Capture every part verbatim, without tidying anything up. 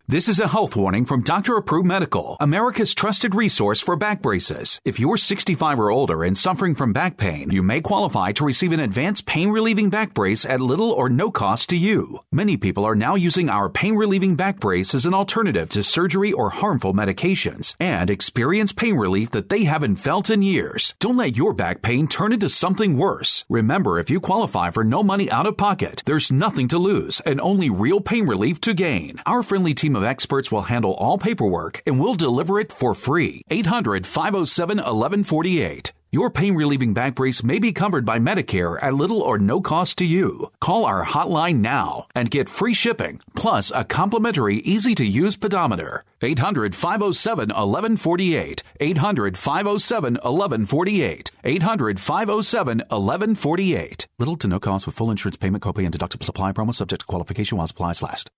This is a health warning from Doctor Approved Medical, America's trusted resource for back braces. If you're sixty-five or older and suffering from back pain, you may qualify to receive an advanced pain-relieving back brace at little or no cost to you. Many people are now using our pain-relieving back brace as an alternative to surgery or harmful medications and experience pain relief that they haven't felt in years. Don't let your back pain turn into something worse. Remember, if you qualify for no money out of pocket, there's nothing to lose and only real pain relief to gain. Our friendly team of experts will handle all paperwork and will deliver it for free. eight hundred, five oh seven, eleven forty-eight. Your pain-relieving back brace may be covered by Medicare at little or no cost to you. Call our hotline now and get free shipping, plus a complimentary easy-to-use pedometer. eight hundred, five oh seven, eleven forty-eight. eight hundred, five oh seven, eleven forty-eight. eight hundred, five oh seven, eleven forty-eight. Little to no cost with full insurance payment, copay, and deductible supply promo subject to qualification while supplies last.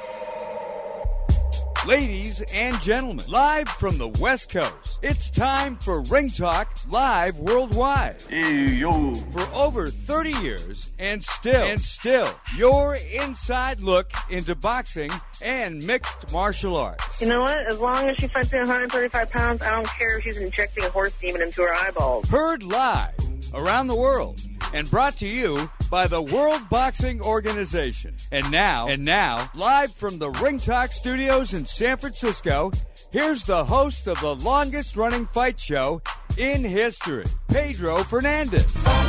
Ladies and gentlemen, live from the West Coast, it's time for Ring Talk Live Worldwide. Hey, yo. For over thirty years, and still, and still, your inside look into boxing and mixed martial arts. You know what? As long as she fights at one hundred thirty-five pounds, I don't care if she's injecting a horse demon into her eyeballs. Heard live around the world and brought to you by the World Boxing Organization. And now, and now, live from the Ring Talk Studios in San Francisco, here's the host of the longest-running fight show in history, Pedro Fernandez.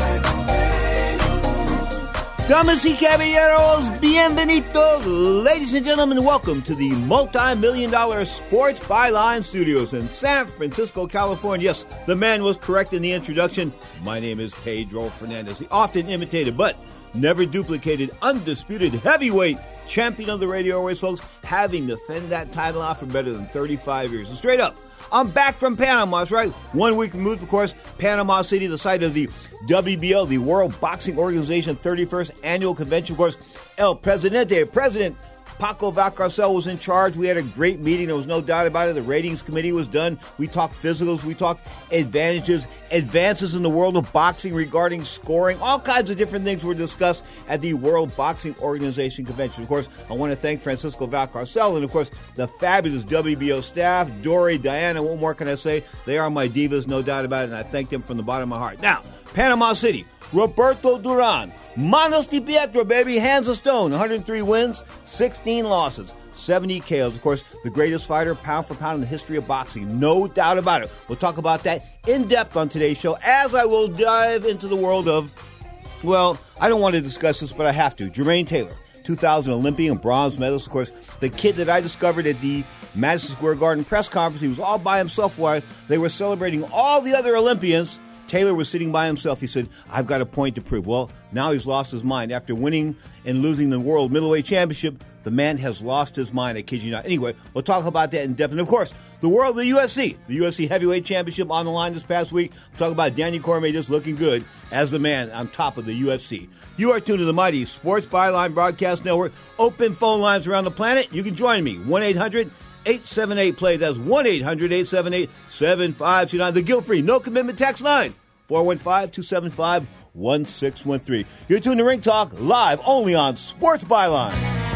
Damas y caballeros, bienvenidos. Ladies and gentlemen, welcome to the multi-million dollar Sports Byline Studios in San Francisco, California. Yes, the man was correct in the introduction. My name is Pedro Fernandez, the often imitated but never duplicated, undisputed heavyweight champion of the radio airways, folks, having defended that title out for better than thirty-five years. And straight up, I'm back from Panama, that's right. One week removed, of course, Panama City, the site of the W B O, the World Boxing Organization thirty-first Annual Convention. Of course, El Presidente, President Paco Valcarcel was in charge. We had a great meeting. There was no doubt about it. The ratings committee was done. We talked physicals. We talked advantages, advances in the world of boxing regarding scoring. All kinds of different things were discussed at the World Boxing Organization Convention. Of course, I want to thank Francisco Valcarcel and, of course, the fabulous W B O staff, Dory, Diana. What more can I say? They are my divas, no doubt about it, and I thank them from the bottom of my heart. Now, Panama City. Roberto Duran, Manos de Pietro, baby, hands of stone, one hundred three wins, sixteen losses, seventy K Os. Of course, the greatest fighter, pound for pound, in the history of boxing. No doubt about it. We'll talk about that in depth on today's show, as I will dive into the world of, well, I don't want to discuss this, but I have to. Jermaine Taylor, two thousand Olympian, bronze medalist. Of course, the kid that I discovered at the Madison Square Garden press conference. He was all by himself while they were celebrating all the other Olympians. Taylor was sitting by himself. He said, I've got a point to prove. Well, now he's lost his mind. After winning and losing the World Middleweight Championship, the man has lost his mind. I kid you not. Anyway, we'll talk about that in depth. And, of course, the world of the U F C. The U F C Heavyweight Championship on the line this past week. We'll talk about Daniel Cormier just looking good as the man on top of the U F C. You are tuned to the mighty Sports Byline Broadcast Network. Open phone lines around the planet. You can join me. one eight hundred eight seven eight play. That's one eight hundred eight seven eight seven five two nine. The guilt-free, no-commitment text line. four one five, two seven five, one six one three. You're tuned to Ring Talk, live only on Sports Byline.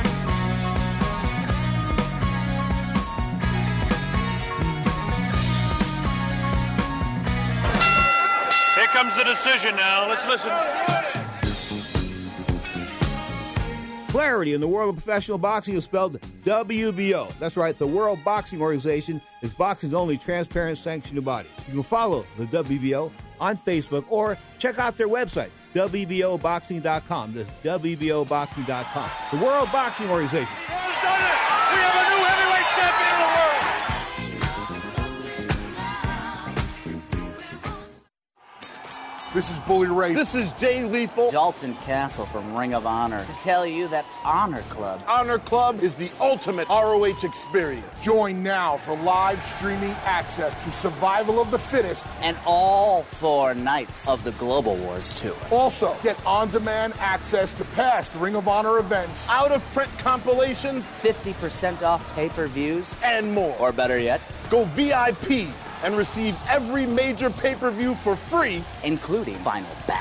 Here comes the decision now. Let's listen. Clarity in the world of professional boxing is spelled W B O. That's right, the World Boxing Organization is boxing's only transparent sanctioned body. You can follow the W B O on Facebook or check out their website, W B O boxing dot com. That's W B O boxing dot com. The World Boxing Organization. We have a new heavyweight champion of the world. This is Bully Ray. This is Jay Lethal. Dalton Castle from Ring of Honor to tell you that Honor Club. Honor Club is the ultimate R O H experience. Join now for live streaming access to Survival of the Fittest and all four nights of the Global Wars Tour. Also, get on-demand access to past Ring of Honor events, out-of-print compilations, fifty percent off pay-per-views, and more. Or better yet, go V I P and receive every major pay-per-view for free, including Final Battle.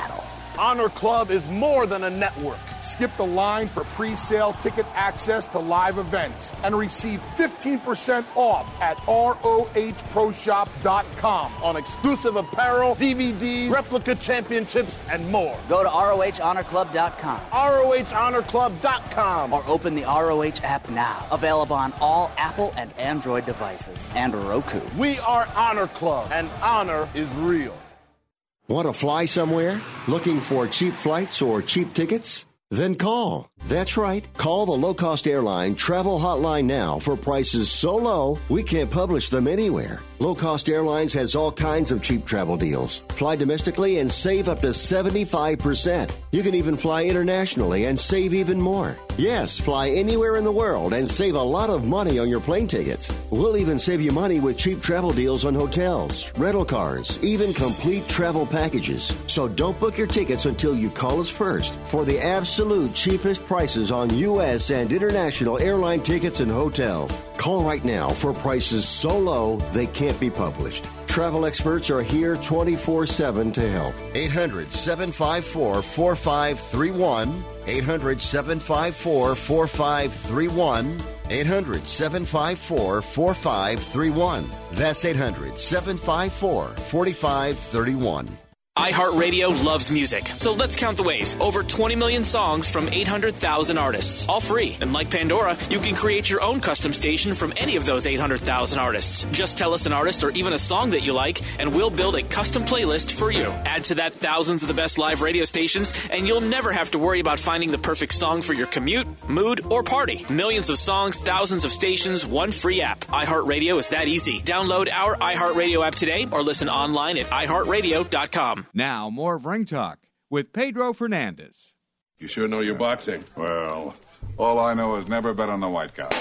Honor Club is more than a network. Skip the line for pre-sale ticket access to live events and receive fifteen percent off at R O H Pro Shop dot com on exclusive apparel, D V Ds, replica championships, and more. Go to R O H Honor Club dot com. R O H Honor Club dot com. Or open the R O H app now. Available on all Apple and Android devices and Roku. We are Honor Club, and honor is real. Want to fly somewhere? Looking for cheap flights or cheap tickets? Then call. That's right. Call the low-cost airline travel hotline now for prices so low we can't publish them anywhere. Low Cost Airlines has all kinds of cheap travel deals. Fly domestically and save up to seventy-five percent. You can even fly internationally and save even more. Yes, fly anywhere in the world and save a lot of money on your plane tickets. We'll even save you money with cheap travel deals on hotels, rental cars, even complete travel packages. So don't book your tickets until you call us first for the absolute cheapest prices on U S and international airline tickets and hotels. Call right now for prices so low they can't be published. Travel experts are here twenty-four seven to help. eight hundred, seven five four, four five three one. eight hundred, seven five four, four five three one. eight hundred, seven five four, four five three one. That's eight hundred, seven five four, four five three one. iHeartRadio loves music, so let's count the ways. Over twenty million songs from eight hundred thousand artists, all free. And like Pandora, you can create your own custom station from any of those eight hundred thousand artists. Just tell us an artist or even a song that you like, and we'll build a custom playlist for you. Add to that thousands of the best live radio stations, and you'll never have to worry about finding the perfect song for your commute, mood, or party. Millions of songs, thousands of stations, one free app. iHeartRadio is that easy. Download our iHeartRadio app today or listen online at i heart radio dot com. Now, more of Ring Talk with Pedro Fernandez. You sure know your boxing? Well, all I know is never bet on the white cow.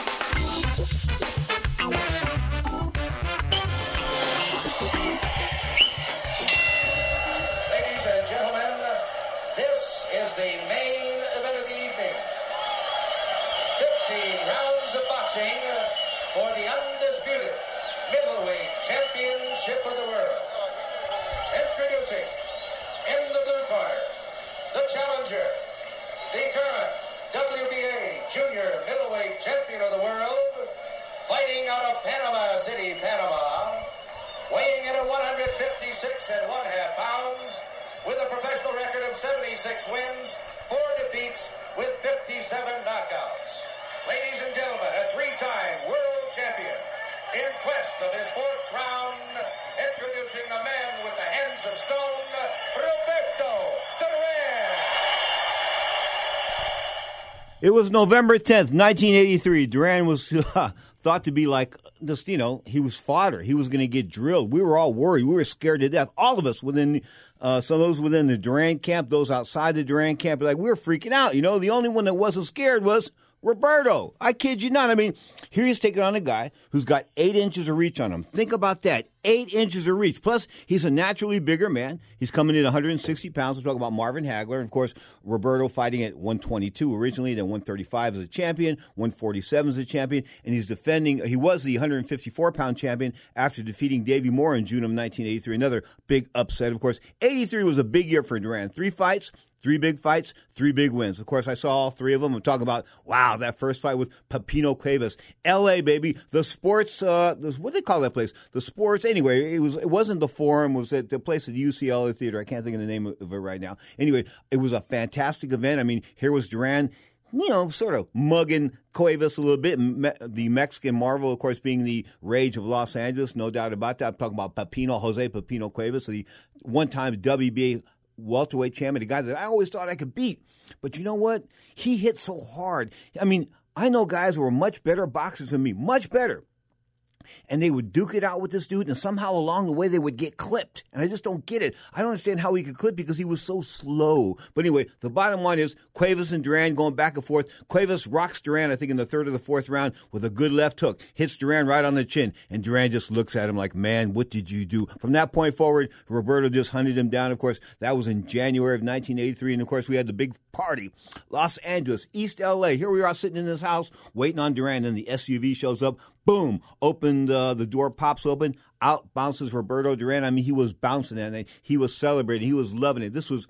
Ladies and gentlemen, this is the main event of the evening. fifteen rounds of boxing for the undisputed middleweight championship of the world. Introducing, in the blue corner, the challenger, the current W B A junior middleweight champion of the world, fighting out of Panama City, Panama, weighing in at one hundred fifty-six and one half pounds, with a professional record of seventy-six wins, four defeats, with fifty-seven knockouts. Ladies and gentlemen, a three-time world champion, in quest of his fourth crown, introducing the man with the hands of stone, Roberto Duran. It was November tenth, nineteen eighty-three. Duran was uh, thought to be like, just, you know, he was fodder. He was going to get drilled. We were all worried. We were scared to death. All of us within, uh, so those within the Duran camp, those outside the Duran camp, like, we were freaking out. You know, the only one that wasn't scared was Roberto. I kid you not. I mean, here he's taking on a guy who's got eight inches of reach on him. Think about that. Eight inches of reach. Plus, he's a naturally bigger man. He's coming in one hundred sixty pounds. We're talking about Marvin Hagler. And, of course, Roberto fighting at one twenty-two originally, then one thirty-five as a champion, one forty-seven as a champion. And he's defending, he was the one hundred fifty-four pound champion after defeating Davey Moore in June of nineteen eighty-three. Another big upset, of course. eighty-three was a big year for Duran. Three fights. Three big fights, three big wins. Of course, I saw all three of them. I'm talking about, wow, that first fight with Pepino Cuevas. L A, baby. The sports, uh, what do they call that place? The sports, anyway, it was. It wasn't the Forum. It was at the place at the U C L A Theater. I can't think of the name of it right now. Anyway, it was a fantastic event. I mean, here was Duran, you know, sort of mugging Cuevas a little bit. The Mexican Marvel, of course, being the rage of Los Angeles, no doubt about that. I'm talking about Pepino, Jose Pepino Cuevas, the one-time W B A welterweight champion, a guy that I always thought I could beat. But you know what? He hit so hard. I mean, I know guys who were much better boxers than me, much better. And they would duke it out with this dude, and somehow along the way they would get clipped. And I just don't get it. I don't understand how he could clip because he was so slow. But anyway, the bottom line is Cuevas and Duran going back and forth. Cuevas rocks Duran, I think, in the third or the fourth round with a good left hook. Hits Duran right on the chin. And Duran just looks at him like, man, what did you do? From that point forward, Roberto just hunted him down. Of course, that was in January of nineteen eighty-three. And, of course, we had the big party. Los Angeles, East L A. Here we are sitting in this house waiting on Duran. And the S U V shows up. Boom, opened, uh, the door pops open, out bounces Roberto Duran. I mean, he was bouncing and he was celebrating. He was loving it. This was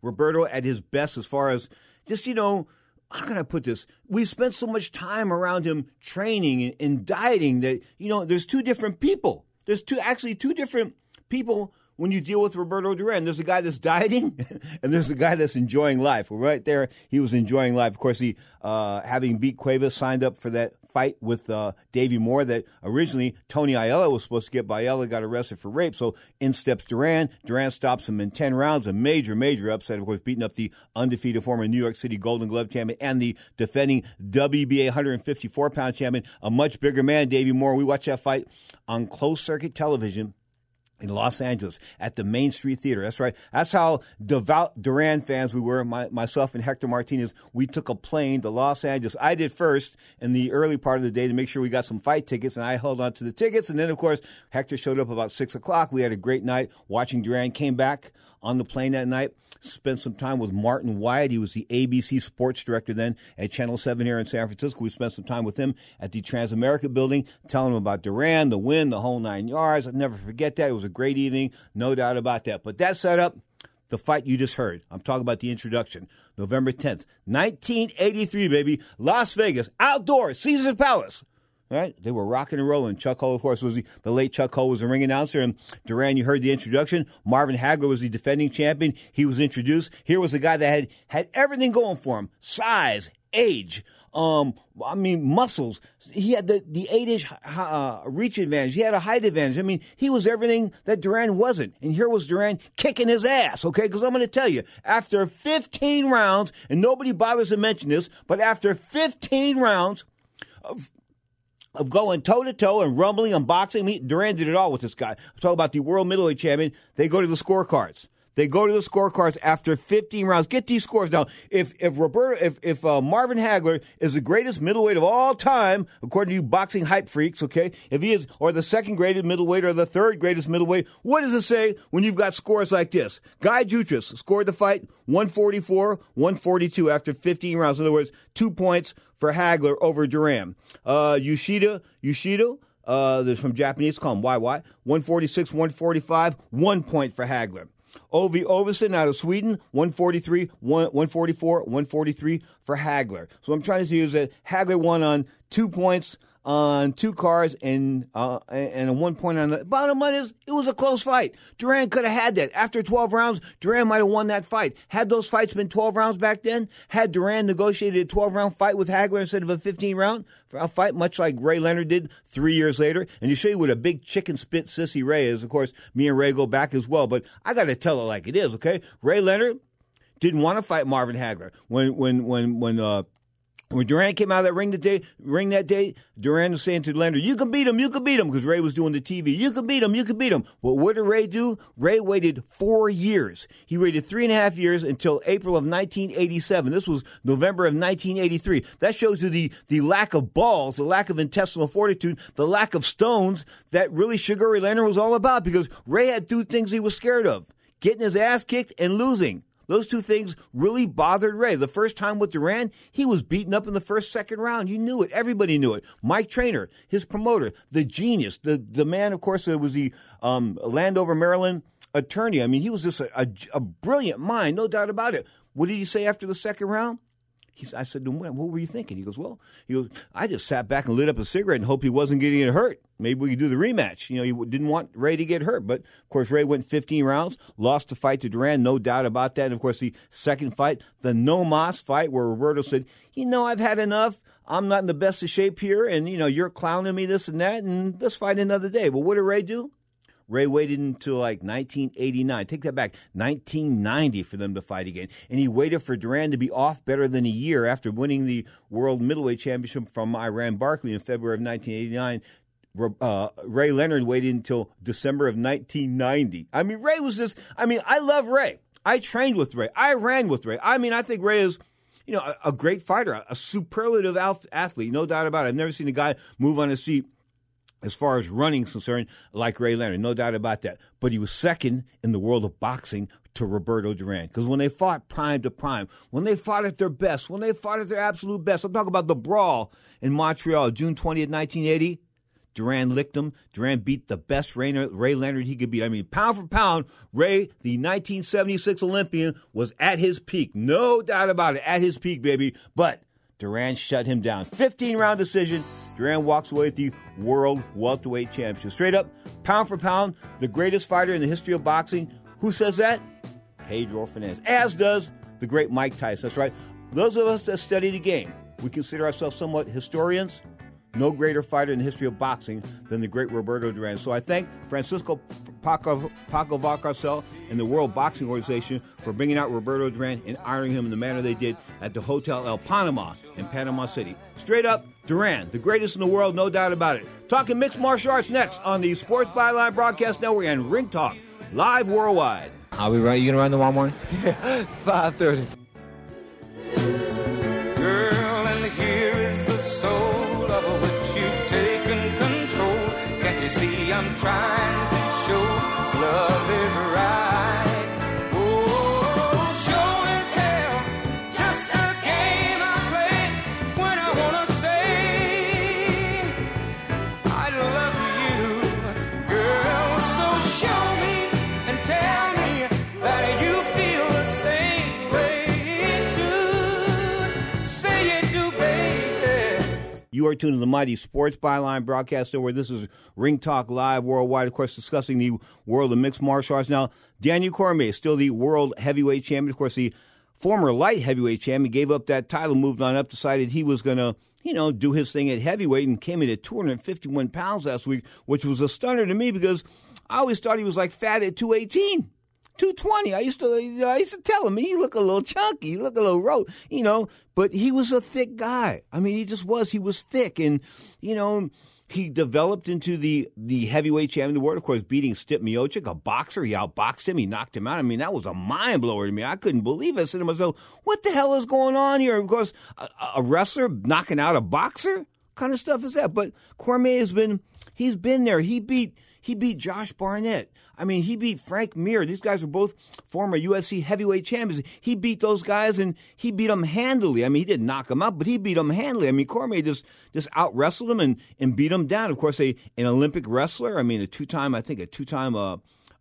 Roberto at his best as far as just, you know, how can I put this? We spent so much time around him training and, and dieting that, you know, there's two different people. There's two, actually two different people when you deal with Roberto Duran. There's a guy that's dieting and there's a guy that's enjoying life. Well, right there, he was enjoying life. Of course, he, uh, having beat Cuevas, signed up for that fight with uh, Davey Moore that originally Tony Ayala was supposed to get, but Ayala got arrested for rape. So in steps Duran. Duran stops him in ten rounds. A major, major upset, of course, beating up the undefeated former New York City Golden Glove champion and the defending W B A one fifty-four pound champion, a much bigger man, Davey Moore. We watched that fight on closed-circuit television in Los Angeles at the Main Street Theater. That's right. That's how devout Duran fans we were, my, myself and Hector Martinez. We took a plane to Los Angeles. I did first in the early part of the day to make sure we got some fight tickets, and I held on to the tickets. And then, of course, Hector showed up about six o'clock. We had a great night watching Duran. Came back on the plane that night. Spent some time with Martin Wyatt. He was the A B C sports director then at Channel seven here in San Francisco. We spent some time with him at the Transamerica building, telling him about Duran, the win, the whole nine yards. I'll never forget that. It was a great evening, no doubt about that. But that set up the fight you just heard. I'm talking about the introduction. November tenth, nineteen eighty-three, baby. Las Vegas, outdoors, Caesars Palace. Right? They were rocking and rolling. Chuck Hull, of course, was the, the late Chuck Hull was the ring announcer. And Duran, you heard the introduction. Marvin Hagler was the defending champion. He was introduced. Here was a guy that had, had everything going for him. Size, age, um, I mean, muscles. He had the, the eight-inch uh, reach advantage. He had a height advantage. I mean, he was everything that Duran wasn't. And here was Duran kicking his ass, okay? Because I'm going to tell you, after fifteen rounds, and nobody bothers to mention this, but after fifteen rounds of of going toe-to-toe and rumbling and boxing. He, Duran did it all with this guy. I'm talking about the world middleweight champion. They go to the scorecards. They go to the scorecards after fifteen rounds. Get these scores now. If if Roberto, if if uh, Marvin Hagler is the greatest middleweight of all time, according to you boxing hype freaks, okay? If he is, or the second greatest middleweight, or the third greatest middleweight, what does it say when you've got scores like this? Guy Jutras scored the fight one forty-four, one forty-two after fifteen rounds. In other words, two points for Hagler over Duran. Uh, Yoshida, Yoshida. Uh, there's from Japanese, call him Y Y. one forty-six, one forty-five, one point for Hagler. Ovi Ovesen out of Sweden, one forty-three, one forty-four, one forty-three for Hagler. So what I'm trying to say is that Hagler won on two points on two cards and uh, and a one point on the bottom line is it was a close fight. Duran could have had that. After twelve rounds, Duran might have won that fight. Had those fights been twelve rounds back then, had Duran negotiated a twelve-round fight with Hagler instead of a fifteen-round fight, much like Ray Leonard did three years later, and to show you what a big chicken spit sissy Ray is, of course, me and Ray go back as well, but I got to tell it like it is, okay? Ray Leonard didn't want to fight Marvin Hagler. When, when, when, when, uh, When Duran came out of that ring, the day, ring that day, Duran was saying to Leonard, you can beat him, you can beat him, because Ray was doing the T V. You can beat him, you can beat him. Well, what did Ray do? Ray waited four years. He waited three and a half years until April of nineteen eighty-seven. This was November of nineteen eighty-three. That shows you the, the lack of balls, the lack of intestinal fortitude, the lack of stones that really Sugar Ray Leonard was all about, because Ray had two things he was scared of, getting his ass kicked and losing. Those two things really bothered Ray. The first time with Duran, he was beaten up in the first, second round. You knew it. Everybody knew it. Mike Traynor, his promoter, the genius, the, the man, of course, was the um, Landover, Maryland attorney. I mean, he was just a, a, a brilliant mind, no doubt about it. What did he say after the second round? He, I said to him, what were you thinking? He goes, well, he goes, I just sat back and lit up a cigarette and hoped he wasn't getting it hurt. Maybe we could do the rematch. You know, he didn't want Ray to get hurt. But, of course, Ray went fifteen rounds, lost the fight to Duran, no doubt about that. And, of course, the second fight, the No Mas fight, where Roberto said, you know, I've had enough. I'm not in the best of shape here. And, you know, you're clowning me, this and that. And let's fight another day. But what did Ray do? Ray waited until like nineteen eighty-nine. Take that back. nineteen ninety for them to fight again. And he waited for Duran to be off better than a year after winning the World Middleweight Championship from Iran Barkley in February of nineteen eighty-nine. Uh, Ray Leonard waited until December of nineteen ninety. I mean, Ray was just, I mean, I love Ray. I trained with Ray. I ran with Ray. I mean, I think Ray is, you know, a, a great fighter, a, a superlative athlete, no doubt about it. I've never seen a guy move on his feet as far as running is concerned, like Ray Leonard, no doubt about that. But he was second in the world of boxing to Roberto Duran. Because when they fought prime to prime, when they fought at their best, when they fought at their absolute best, I'm talking about the brawl in Montreal, June twentieth, nineteen eighty, Duran licked him. Duran beat the best Ray, Ray Leonard he could beat. I mean, pound for pound, Ray, the nineteen seventy-six Olympian, was at his peak. No doubt about it, at his peak, baby. But Duran shut him down. fifteen-round decision. Duran walks away with the World Welterweight Championship. Straight up, pound for pound, the greatest fighter in the history of boxing. Who says that? Pedro Fernandez. As does the great Mike Tyson. That's right. Those of us that study the game, we consider ourselves somewhat historians. No greater fighter in the history of boxing than the great Roberto Duran. So I thank Francisco Paco, Paco Valcarcel and the World Boxing Organization for bringing out Roberto Duran and honoring him in the manner they did at the Hotel El Panama in Panama City. Straight up, Duran, the greatest in the world, no doubt about it. Talking mixed martial arts next on the Sports Byline Broadcast Network and Ring Talk, live worldwide. Are we ready? You gonna run tomorrow morning? Yeah, five thirty. Girl, and here is the soul of which you've taken control. Can't you see I'm trying to show love is right? Oh, show and tell, just a game I play when I wanna say I love you, girl. So show me and tell me that you feel the same way too. Say it do, baby. You are tuned to the mighty Sports Byline Broadcast Network. This is Ring Talk Live worldwide, of course, discussing the world of mixed martial arts. Now, Daniel Cormier is still the world heavyweight champion. Of course, the former light heavyweight champion gave up that title, moved on up, decided he was going to, you know, do his thing at heavyweight and came in at two hundred fifty-one pounds last week, which was a stunner to me because I always thought he was like fat at two eighteen. two twenty. I used to I used to tell him, you look a little chunky, you look a little road, you know, but he was a thick guy. I mean, he just was. He was thick. And, you know, he developed into the, the heavyweight champion of the world, of course, beating Stipe Miocic, a boxer. He outboxed him. He knocked him out. I mean, that was a mind blower to me. I couldn't believe it. I said to myself, what the hell is going on here? Of course, a, a wrestler knocking out a boxer? What kind of stuff is that? But Cormier has been, he's been there. He beat, he beat Josh Barnett. I mean, he beat Frank Mir. These guys were both former U F C heavyweight champions. He beat those guys, and he beat them handily. I mean, he didn't knock them out, but he beat them handily. I mean, Cormier just, just out-wrestled them and, and beat them down. Of course, a, an Olympic wrestler. I mean, a two-time, I think, a two-time uh,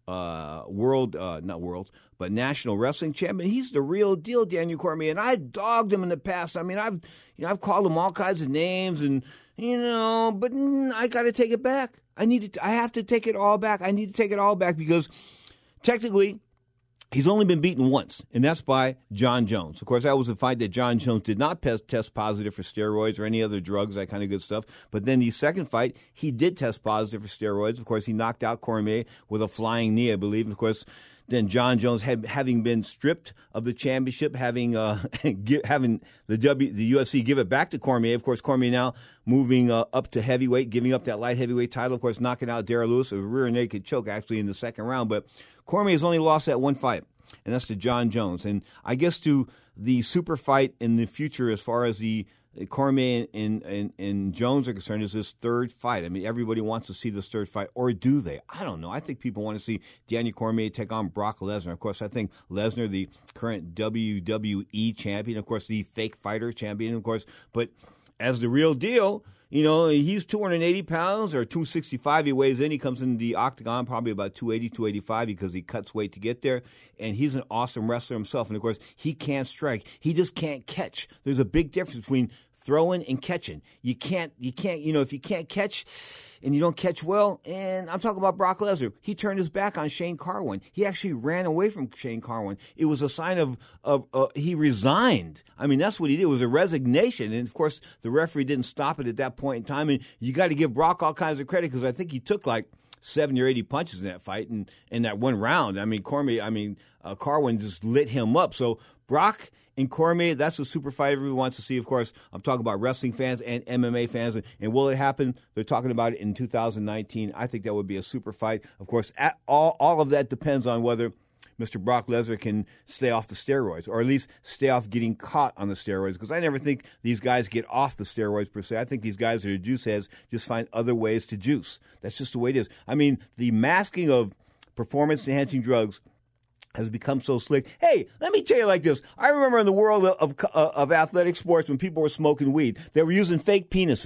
uh, world, uh, not world, but national wrestling champion. He's the real deal, Daniel Cormier. And I dogged him in the past. I mean, I've, you know, I've called him all kinds of names, and you know, but mm, I got to take it back. I need to. I have to take it all back. I need to take it all back because technically he's only been beaten once, and that's by John Jones. Of course, that was a fight that John Jones did not pe- test positive for steroids or any other drugs, that kind of good stuff. But then the second fight, he did test positive for steroids. Of course, he knocked out Cormier with a flying knee, I believe. And of course, then John Jones, had, having been stripped of the championship, having uh, give, having the W, the U F C give it back to Cormier. Of course, Cormier now moving uh, up to heavyweight, giving up that light heavyweight title. Of course, knocking out Darrell Lewis, a rear naked choke actually in the second round. But Cormier has only lost that one fight, and that's to John Jones. And I guess to the super fight in the future, as far as the Cormier and, and, and Jones are concerned, is this third fight. I mean, everybody wants to see this third fight, or do they? I don't know. I think people want to see Daniel Cormier take on Brock Lesnar. Of course, I think Lesnar, the current W W E champion, of course, the fake fighter champion, of course, but as the real deal, you know, he's two hundred eighty pounds or two sixty-five. He weighs in. He comes in the octagon probably about two eighty, two eighty-five because he cuts weight to get there. And he's an awesome wrestler himself. And, of course, he can't strike. He just can't catch. There's a big difference between throwing and catching. You can't, you can't, you know, if you can't catch and you don't catch well, and I'm talking about Brock Lesnar, he turned his back on Shane Carwin. He actually ran away from Shane Carwin. It was a sign of, of uh, he resigned. I mean, that's what he did. It was a resignation. And, of course, the referee didn't stop it at that point in time. And you got to give Brock all kinds of credit because I think he took like seventy or eighty punches in that fight and in that one round. I mean, Cormier, I mean, uh, Carwin just lit him up. So Brock and Cormier, that's a super fight everyone wants to see. Of course, I'm talking about wrestling fans and M M A fans. And, and will it happen? They're talking about it in two thousand nineteen. I think that would be a super fight. Of course, at all, all of that depends on whether Mister Brock Lesnar can stay off the steroids, or at least stay off getting caught on the steroids, because I never think these guys get off the steroids per se. I think these guys that are juice heads just find other ways to juice. That's just the way it is. I mean, the masking of performance-enhancing drugs has become so slick. Hey, let me tell you like this. I remember in the world of, of, of athletic sports when people were smoking weed, they were using fake penises.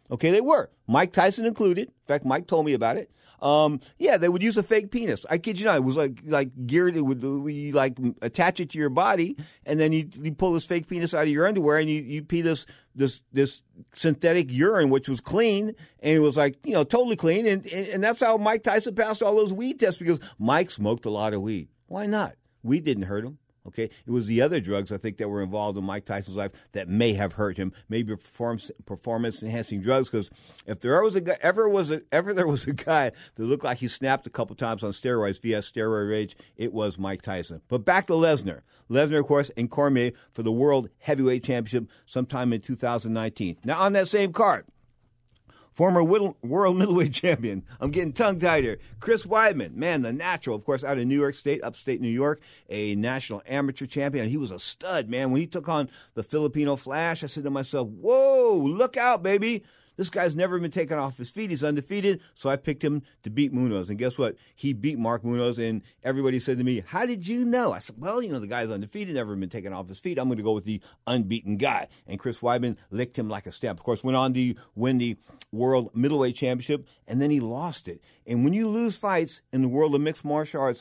Okay, they were. Mike Tyson included. In fact, Mike told me about it. Um, yeah, they would use a fake penis. I kid you not. It was like like geared. It would you like attach it to your body, and then you you pull this fake penis out of your underwear, and you, you pee this this this synthetic urine, which was clean, and it was like you know totally clean, and and that's how Mike Tyson passed all those weed tests because Mike smoked a lot of weed. Why not? Weed didn't hurt him. Okay, it was the other drugs I think that were involved in Mike Tyson's life that may have hurt him. Maybe performance performance enhancing drugs. Because if there was a guy, ever was a, ever there was a guy that looked like he snapped a couple times on steroids via steroid rage, it was Mike Tyson. But back to Lesnar. Lesnar, of course, and Cormier for the World Heavyweight Championship sometime in two thousand nineteen. Now on that same card, former world middleweight champion, I'm getting tongue-tied here, Chris Weidman, man, the natural, of course, out of New York State, upstate New York, a national amateur champion. He was a stud, man. When he took on the Filipino Flash, I said to myself, whoa, look out, baby. This guy's never been taken off his feet. He's undefeated, so I picked him to beat Munoz. And guess what? He beat Mark Munoz, and everybody said to me, how did you know? I said, well, you know, the guy's undefeated, never been taken off his feet. I'm going to go with the unbeaten guy. And Chris Weidman licked him like a stamp. Of course, went on to win the World Middleweight Championship, and then he lost it. And when you lose fights in the world of mixed martial arts,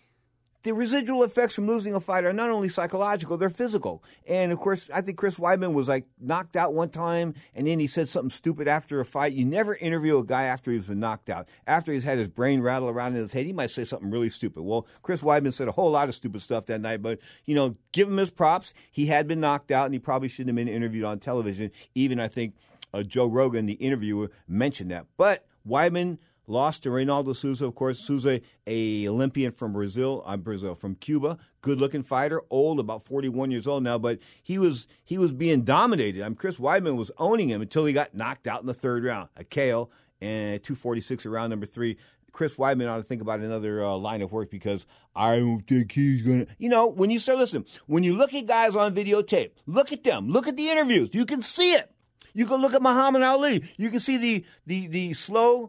the residual effects from losing a fight are not only psychological, they're physical. And, of course, I think Chris Weidman was, like, knocked out one time, and then he said something stupid after a fight. You never interview a guy after he's been knocked out. After he's had his brain rattle around in his head, he might say something really stupid. Well, Chris Weidman said a whole lot of stupid stuff that night, but, you know, give him his props. He had been knocked out, and he probably shouldn't have been interviewed on television. Even, I think, uh, Joe Rogan, the interviewer, mentioned that. But Weidman lost to Reinaldo Souza, of course. Souza, a Olympian from Brazil, I'm uh, Brazil, from Cuba, good-looking fighter, old, about forty-one years old now, but he was he was being dominated. I mean, Chris Weidman was owning him until he got knocked out in the third round. A K O and two forty-six around number three. Chris Weidman ought to think about another uh, line of work because I don't think he's going to. You know, when you start, listen, when you look at guys on videotape, look at them, look at the interviews. You can see it. You can look at Muhammad Ali. You can see the the the slow.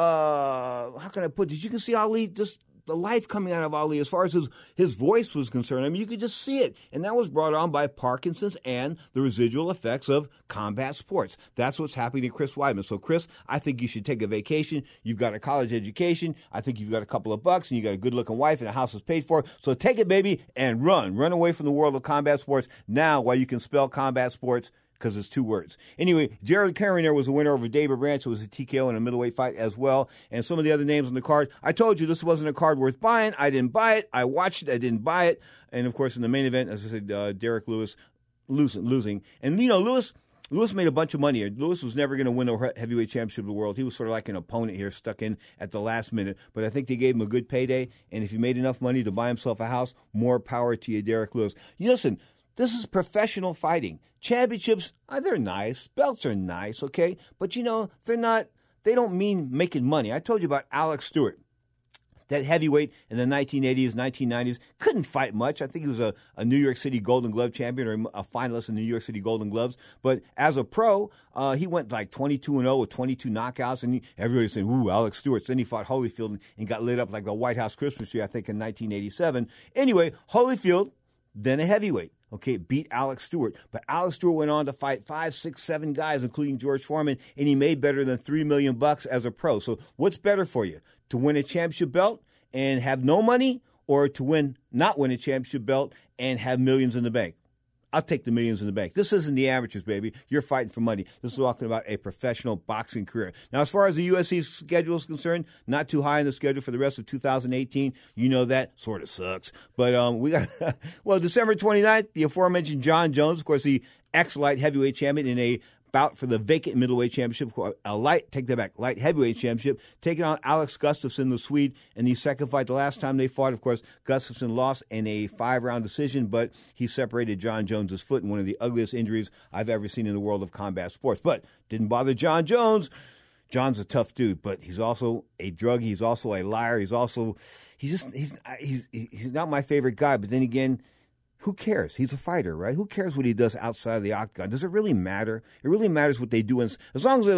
Uh, how can I put this? You can see Ali, just the life coming out of Ali as far as his, his voice was concerned. I mean, you could just see it. And that was brought on by Parkinson's and the residual effects of combat sports. That's what's happening to Chris Weidman. So, Chris, I think you should take a vacation. You've got a college education. I think you've got a couple of bucks, and you got a good-looking wife, and a house is paid for. So take it, baby, and run. Run away from the world of combat sports now while you can spell combat sports, because it's two words. Anyway, Jared Cannonier was the winner over David Branch. It was a T K O in a middleweight fight as well. And some of the other names on the card. I told you this wasn't a card worth buying. I didn't buy it. I watched it. I didn't buy it. And, of course, in the main event, as I said, uh, Derek Lewis losing, losing. And, you know, Lewis Lewis made a bunch of money here. Lewis was never going to win the heavyweight championship of the world. He was sort of like an opponent here, stuck in at the last minute. But I think they gave him a good payday. And if he made enough money to buy himself a house, more power to you, Derek Lewis. You listen, this is professional fighting. Championships, uh, they're nice. Belts are nice, okay? But, you know, they're not, they don't mean making money. I told you about Alex Stewart. That heavyweight in the nineteen eighties, nineteen nineties, couldn't fight much. I think he was a, a New York City Golden Glove champion or a finalist in the New York City Golden Gloves. But as a pro, uh, he went like twenty-two and oh with twenty-two knockouts. And he, everybody's saying, ooh, Alex Stewart. Then he fought Holyfield and, and got lit up like the White House Christmas tree, I think, in nineteen eighty-seven. Anyway, Holyfield, then a heavyweight. Okay, beat Alex Stewart. But Alex Stewart went on to fight five, six, seven guys, including George Foreman, and he made better than three million bucks as a pro. So what's better for you? To win a championship belt and have no money, or to win, not win a championship belt and have millions in the bank? I'll take the millions in the bank. This isn't the amateurs, baby. You're fighting for money. This is talking about a professional boxing career. Now, as far as the U F C schedule is concerned, not too high on the schedule for the rest of two thousand eighteen. You know that. Sort of sucks. But um, we got, well, December twenty-ninth, the aforementioned John Jones, of course, the ex-light heavyweight champion in a bout for the vacant middleweight championship, a light, take that back, light heavyweight championship, taking on Alex Gustafsson, the Swede, in the second fight. The last time they fought, of course, Gustafsson lost in a five-round decision, but he separated John Jones' foot in one of the ugliest injuries I've ever seen in the world of combat sports. But didn't bother John Jones. John's a tough dude, but he's also a druggie. He's also a liar. He's also, he's just, he's, he's, he's not my favorite guy, but then again, who cares? He's a fighter, right? Who cares what he does outside of the octagon? Does it really matter? It really matters what they do. And as long as they, like,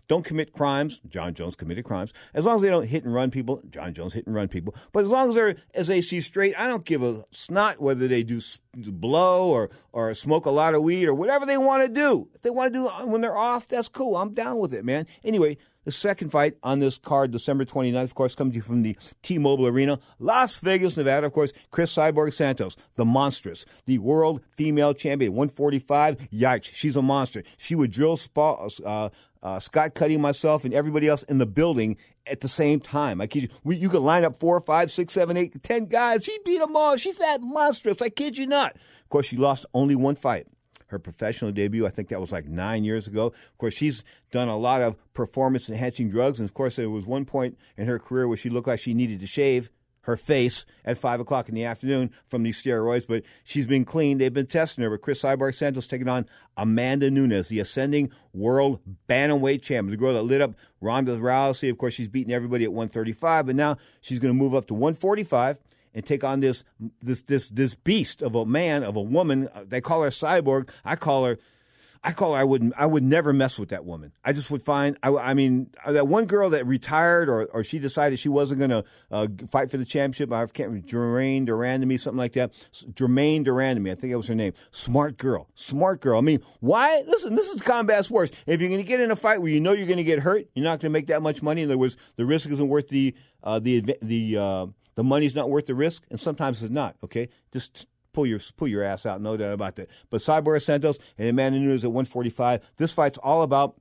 don't commit crimes. John Jones committed crimes. As long as they don't hit and run people, John Jones hit and run people. But as long as they're as they see straight, I don't give a snot whether they do blow or or smoke a lot of weed or whatever they want to do. If they want to do it when they're off, that's cool. I'm down with it, man. Anyway, the second fight on this card, December twenty-ninth, of course, comes to you from the T-Mobile Arena, Las Vegas, Nevada. Of course, Chris Cyborg Santos, the monstrous, the world female champion, one forty-five. Yikes, she's a monster. She would drill Spa, uh, uh, Scott Cuddy, myself, and everybody else in the building at the same time. I kid you. We, you could line up four, five, six, seven, eight, ten guys. She beat them all. She's that monstrous. I kid you not. Of course, she lost only one fight. Her professional debut, I think that was like nine years ago. Of course, she's done a lot of performance-enhancing drugs. And, of course, there was one point in her career where she looked like she needed to shave her face at five o'clock in the afternoon from these steroids. But she's been clean. They've been testing her. But Chris Cyborg Santos taking on Amanda Nunes, the ascending world bantamweight champion, the girl that lit up Ronda Rousey. Of course, she's beaten everybody at one thirty-five. But now she's going to move up to one forty-five. And take on this this this this beast of a man, of a woman. They call her Cyborg. I call her, I call her. I wouldn't. I would never mess with that woman. I just would find. I, I mean, that one girl that retired, or or she decided she wasn't going to uh, fight for the championship. I can't remember. Jermaine Durandamy, something like that. Jermaine Durandamy, I think that was her name. Smart girl, smart girl. I mean, why? Listen, this is combat sports. If you're going to get in a fight where you know you're going to get hurt, you're not going to make that much money. In other words, the risk isn't worth the uh, the the. Uh, The money's not worth the risk, and sometimes it's not, okay? Just pull your pull your ass out, no doubt about that. But Cyborg Santos and Amanda Nunes at one forty-five. This fight's all about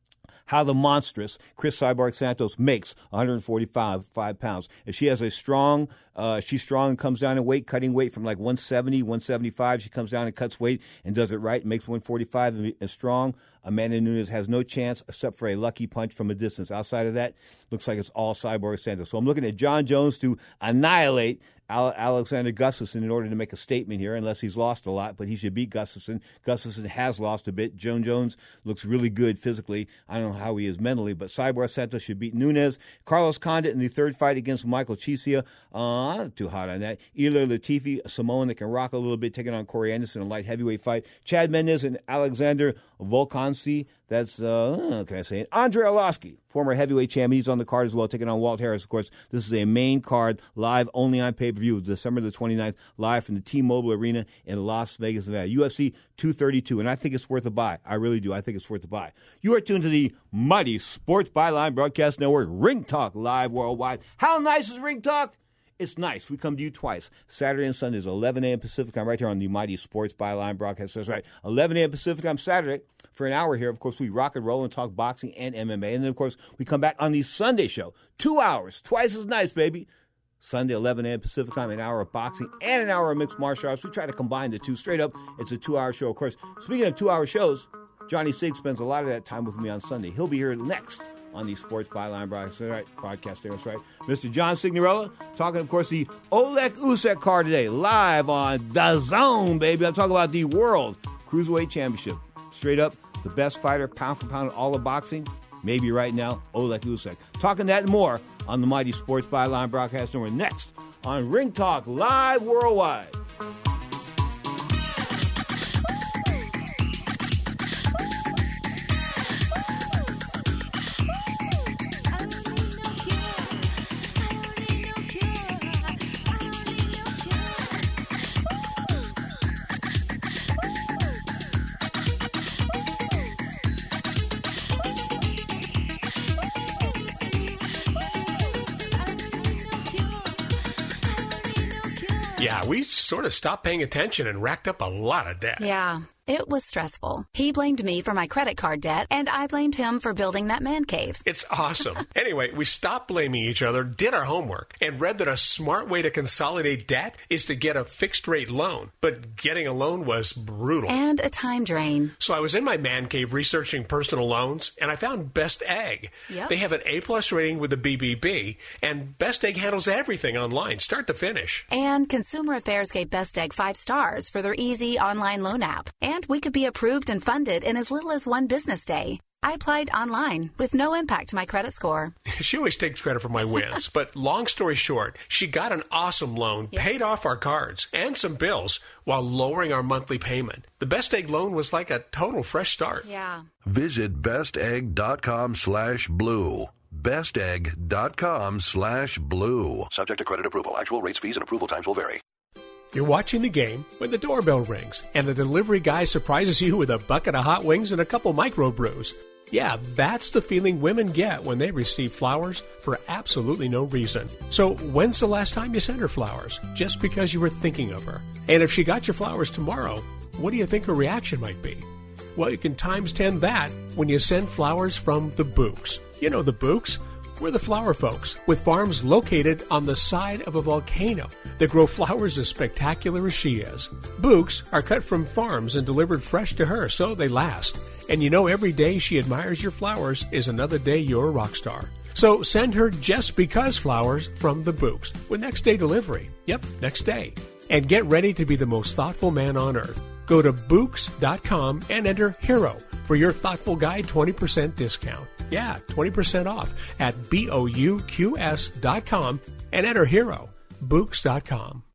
how the monstrous Chris Cyborg Santos makes one forty-five five pounds. If she has a strong, uh, she's strong and comes down in weight, cutting weight from like one seventy, one seventy-five. She comes down and cuts weight and does it right and makes one forty-five and is strong. Amanda Nunes has no chance except for a lucky punch from a distance. Outside of that, looks like it's all Cyborg Santos. So I'm looking at John Jones to annihilate Al- Alexander Gustafsson in order to make a statement here, unless he's lost a lot, but he should beat Gustafsson. Gustafsson has lost a bit. John Jones looks really good physically. I don't know how he is mentally, but Cyborg Santos should beat Nunes. Carlos Condit in the third fight against Michael Chiesa. Uh, not too hot on that. Ilir Latifi, a Samoan that can rock a little bit, taking on Corey Anderson in a light heavyweight fight. Chad Mendes and Alexander Volkanovski. That's, uh, can I say it? Andrei Arlovski, former heavyweight champion. He's on the card as well, taking on Walt Harris. Of course, this is a main card, live only on pay-per-view. December the twenty-ninth, live from the T-Mobile Arena in Las Vegas, Nevada. U F C two thirty-two, and I think it's worth a buy. I really do. I think it's worth a buy. You are tuned to the mighty Sports Byline Broadcast Network, Ring Talk Live Worldwide. How nice is Ring Talk? It's nice. We come to you twice. Saturday and Sunday is eleven a.m. Pacific. I'm right here on the mighty Sports Byline Broadcast. That's right. eleven a.m. Pacific. I'm Saturday for an hour here. Of course, we rock and roll and talk boxing and M M A. And then, of course, we come back on the Sunday show. Two hours. Twice as nice, baby. Sunday, eleven a.m. Pacific time, an hour of boxing and an hour of mixed martial arts. We try to combine the two straight up. It's a two-hour show. Of course, speaking of two-hour shows, Johnny Sig spends a lot of that time with me on Sunday. He'll be here next on the Sports Byline Broadcast. Right, broadcast there, that's right. Mister John Signorella, talking, of course, the Oleg Usyk card today, live on DAZN, baby. I'm talking about the World Cruiserweight Championship. Straight up, the best fighter, pound for pound, in all of boxing, maybe right now, Oleg Usyk. Talking that and more on the mighty Sports Byline Broadcast Network next on Ring Talk Live Worldwide. Yeah, we sort of stopped paying attention and racked up a lot of debt. Yeah, it was stressful. He blamed me for my credit card debt, and I blamed him for building that man cave. It's awesome. Anyway, we stopped blaming each other, did our homework, and read that a smart way to consolidate debt is to get a fixed-rate loan. But getting a loan was brutal. And a time drain. So I was in my man cave researching personal loans, and I found Best Egg. Yep. They have an A-plus rating with the B B B, and Best Egg handles everything online, start to finish. And Consumer Affairs gave Best Egg five stars for their easy online loan app. And we could be approved and funded in as little as one business day. I applied online with no impact to my credit score. She always takes credit for my wins, but long story short, she got an awesome loan, Yeah. paid off our cards and some bills while lowering our monthly payment. The Best Egg loan was like a total fresh start. Yeah. Visit bestegg.com slash blue. bestegg.com slash blue. Subject to credit approval. Actual rates, fees, and approval times will vary. You're watching the game when the doorbell rings and the delivery guy surprises you with a bucket of hot wings and a couple microbrews. Yeah, that's the feeling women get when they receive flowers for absolutely no reason. So when's the last time you sent her flowers? Just because you were thinking of her. And if she got your flowers tomorrow, what do you think her reaction might be? Well, you can times ten that when you send flowers from the Books. You know the Books? We're the flower folks, with farms located on the side of a volcano that grow flowers as spectacular as she is. Books are cut from farms and delivered fresh to her, so they last. And you know every day she admires your flowers is another day you're a rock star. So send her just because flowers from the Books with next day delivery. Yep, next day. And get ready to be the most thoughtful man on earth. Go to Books dot com and enter HERO for your Thoughtful Guide twenty percent discount. Yeah, twenty percent off at B O U Q S dot com and enter HERO. Books dot com.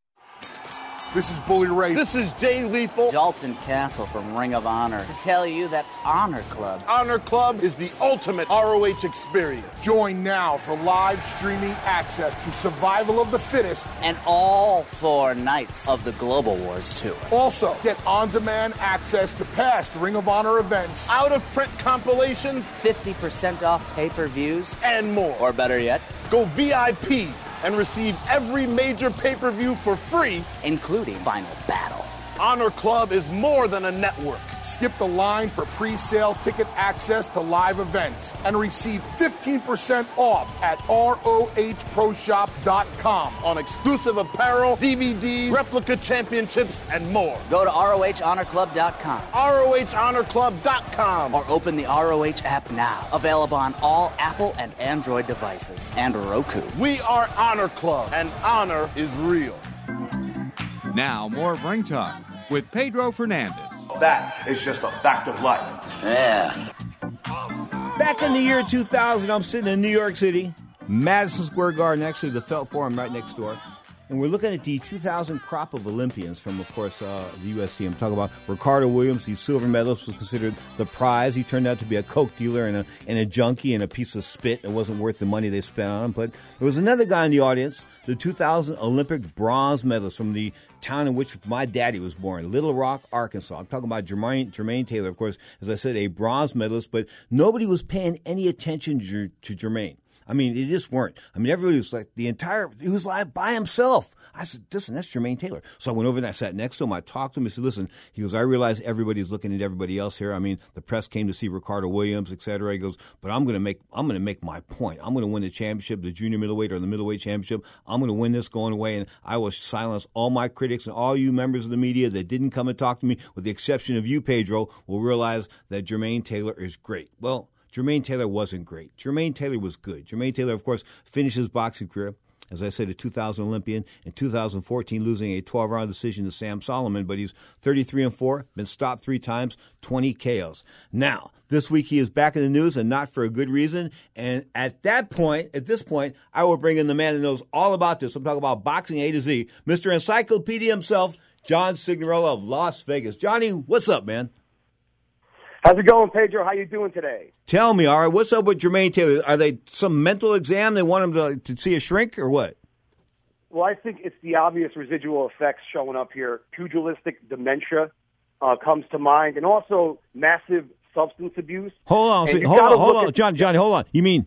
This is Bully Ray. This is Jay Lethal. Dalton Castle from Ring of Honor to tell you that Honor Club. Honor Club is the ultimate R O H experience. Join now for live streaming access to Survival of the Fittest And all four nights of the Global Wars Tour. Also, get on-demand access to past Ring of Honor events, Out-of-print compilations, fifty percent off pay-per-views. and more. Or better yet, Go V I P and receive every major pay-per-view for free, including Final Battle. Honor Club is more than a network. skip the line for pre-sale ticket access to live events, and receive fifteen percent off at R O H pro shop dot com on exclusive apparel, D V Ds, replica championships, and more. Go to R O H honor club dot com. R O H honor club dot com. Or open the R O H app now. Available on all Apple and Android devices and Roku. We are Honor Club, and honor is real. Now, more of Ring Talk with Pedro Fernandez. That is just a fact of life. Yeah. Back in the year two thousand, I'm sitting in New York City, Madison Square Garden, actually the Felt Forum right next door. And we're looking at the two thousand crop of Olympians from, of course, uh, the U S C. I'm talking about Ricardo Williams. The silver medalist was considered the prize. He turned out to be a coke dealer and a, and a junkie and a piece of spit. It wasn't worth the money they spent on him. But there was another guy in the audience, the two thousand Olympic bronze medalist from the town in which my daddy was born, Little Rock, Arkansas. I'm talking about Jermaine, Jermaine Taylor, of course, as I said, a bronze medalist. But nobody was paying any attention to, to Jermaine. I mean, it just weren't. I mean, everybody was like, the entire, he was like by himself. I said, listen, that's Jermaine Taylor. So I went over and I sat next to him. I talked to him. I said, listen, he goes, I realize everybody's looking at everybody else here. I mean, the press came to see Ricardo Williams, et cetera. He goes, but I'm going to make, I'm going to make my point. I'm going to win the championship, the junior middleweight or the middleweight championship. I'm going to win this going away. And I will silence all my critics, and all you members of the media that didn't come and talk to me, with the exception of you, Pedro, will realize that Jermaine Taylor is great. Well, Jermaine Taylor wasn't great. Jermaine Taylor was good. Jermaine Taylor, of course, finished his boxing career, as I said, a two thousand Olympian, in two thousand fourteen losing a twelve-round decision to Sam Solomon, but he's thirty-three and four, been stopped three times, twenty K Os. Now, this week he is back in the news, and not for a good reason. And at that point, at this point, I will bring in the man that knows all about this. I'm talking about boxing A to Z, Mister Encyclopedia himself, John Signorella of Las Vegas. Johnny, what's up, man? How's it going, Pedro? How you doing today? Tell me, all right, what's up with Jermaine Taylor? Are they some mental exam? They want him to, to see a shrink or what? Well, I think it's the obvious residual effects showing up here. Pugilistic dementia uh, comes to mind, and also massive substance abuse. Hold on, see, hold on, hold on, John, Johnny, hold on. You mean?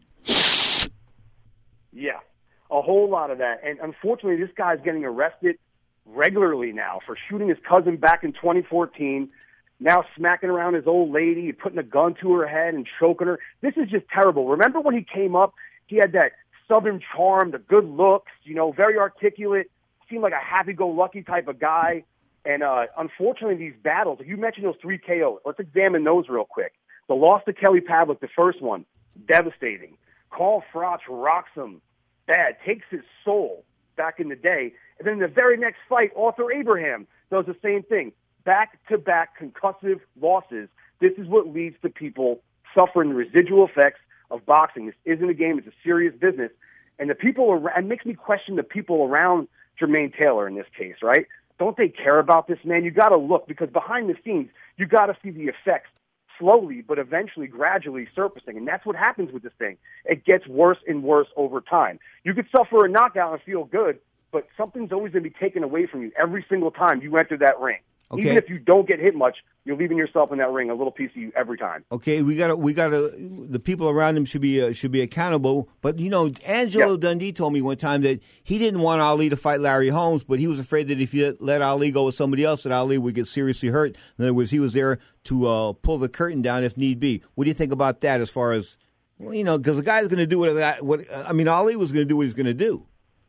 Yeah, a whole lot of that. And unfortunately, this guy's getting arrested regularly now for shooting his cousin back in twenty fourteen. Now smacking around his old lady, putting a gun to her head and choking her. This is just terrible. Remember when he came up, he had that southern charm, the good looks, you know, very articulate, seemed like a happy-go-lucky type of guy. And uh, unfortunately, these battles, you mentioned those three K Os. Let's examine those real quick. The loss to Kelly Pavlik, the first one, devastating. Carl Froch rocks him bad, takes his soul back in the day. And then in the very next fight, Arthur Abraham does the same thing. Back-to-back concussive losses. This is what leads to people suffering the residual effects of boxing. This isn't a game. It's a serious business. And the people around, it makes me question the people around Jermaine Taylor in this case, right? Don't they care about this, man? You got to look, because behind the scenes, you got to see the effects slowly but eventually gradually surfacing. And that's what happens with this thing. It gets worse and worse over time. You could suffer a knockout and feel good, but something's always going to be taken away from you every single time you enter that ring. Okay. Even if you don't get hit much, you're leaving yourself in that ring a little piece of you every time. Okay, we got to, we got to, the people around him should be uh, should be accountable. But you know, Angelo yeah. Dundee told me one time that he didn't want Ali to fight Larry Holmes, but he was afraid that if he let Ali go with somebody else, that Ali would get seriously hurt. In other words, he was there to uh, pull the curtain down if need be. What do you think about that? As far as, well, you know, because the guy's going to do what, what I mean, Ali was going to do what he's going to do.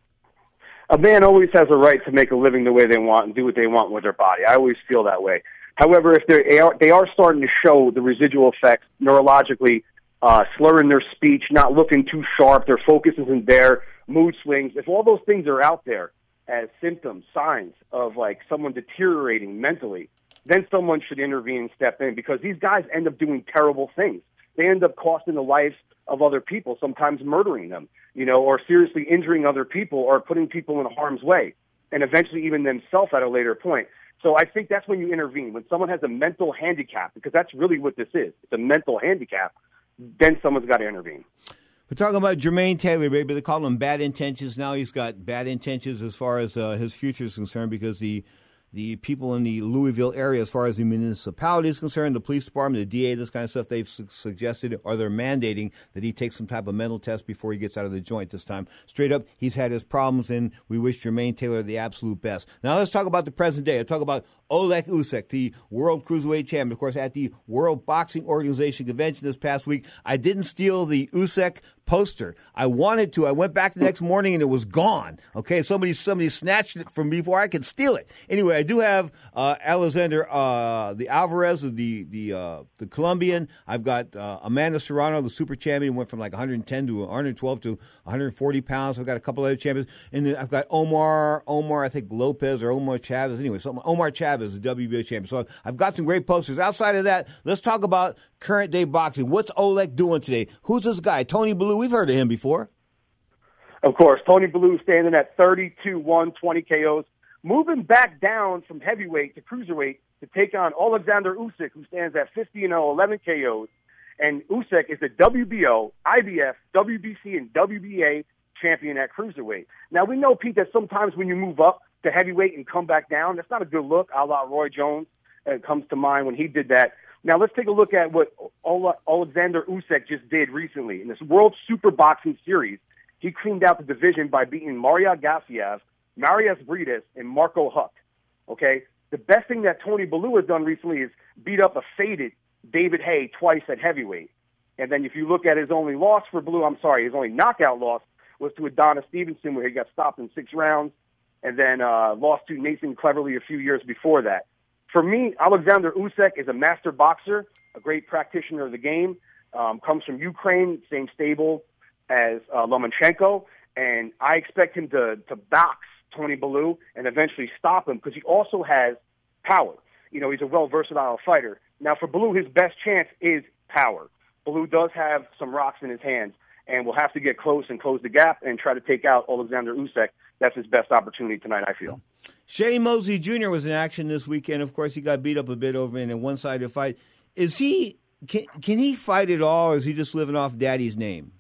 A man always has a right to make a living the way they want and do what they want with their body. I always feel that way. However, if they are, they are starting to show the residual effects neurologically, uh, slurring their speech, not looking too sharp, their focus isn't there, mood swings. If all those things are out there as symptoms, signs of like someone deteriorating mentally, then someone should intervene and step in, because these guys end up doing terrible things. They end up costing the lives of other people, sometimes murdering them, you know, or seriously injuring other people or putting people in harm's way, and eventually even themselves at a later point. So I think that's when you intervene. When someone has a mental handicap, because that's really what this is. It's a mental handicap, then someone's got to intervene. We're talking about Jermaine Taylor, baby. They call him bad intentions. Now he's got bad intentions as far as uh, his future is concerned, because the the people in the Louisville area, as far as the municipality is concerned, the police department, the D A, this kind of stuff, they've su- suggested or they're mandating that he take some type of mental test before he gets out of the joint this time. Straight up, he's had his problems, and we wish Jermaine Taylor the absolute best. Now let's talk about the present day. I'll talk about Oleg Usyk, the World Cruiserweight Champion. Of course, at the World Boxing Organization convention this past week, I didn't steal the Usyk poster. I wanted to. I went back the next morning and it was gone. Okay, somebody somebody snatched it from me before I could steal it. Anyway, I do have uh, Alexander, uh, the Alvarez, the the uh, the Colombian. I've got uh, Amanda Serrano, the super champion, went from like one hundred ten to one hundred twelve to one hundred forty pounds. I've got a couple other champions, and then I've got Omar, Omar, I think Lopez or Omar Chavez. Anyway, something, Omar Chavez, the W B O champion. So I've got some great posters. Outside of that, let's talk about current day boxing. What's Oleg doing today? Who's this guy? Tony Bellew. We've heard of him before. Of course, Tony Bellew standing at thirty-two one, twenty K Os, moving back down from heavyweight to cruiserweight to take on Alexander Usyk, who stands at fifty and oh, eleven K Os. And Usyk is the W B O, I B F, W B C, and W B A champion at cruiserweight. Now, we know, Pete, that sometimes when you move up to heavyweight and come back down, that's not a good look, a la Roy Jones. It comes to mind when he did that. Now, let's take a look at what Alexander Usyk just did recently. In this World Super Boxing Series, he cleaned out the division by beating Mario Gassiev, Marius Briedis, and Marco Huck. Okay? The best thing that Tony Bellew has done recently is beat up a faded David Haye twice at heavyweight. And then if you look at his only loss for Bellew, I'm sorry, his only knockout loss was to Adonis Stevenson, where he got stopped in six rounds, and then uh, lost to Nathan Cleverly a few years before that. For me, Alexander Usyk is a master boxer, a great practitioner of the game, um, comes from Ukraine, same stable as uh, Lomachenko, and I expect him to, to box Tony Bellew and eventually stop him, because he also has power. You know, he's a well-versatile fighter. Now, for Bellew, his best chance is power. Bellew does have some rocks in his hands, and will have to get close and close the gap and try to take out Alexander Usyk. That's his best opportunity tonight, I feel. Shane Mosley Junior was in action this weekend. Of course, he got beat up a bit over in a one-sided fight. Is he can, can he fight at all, or is he just living off Daddy's name?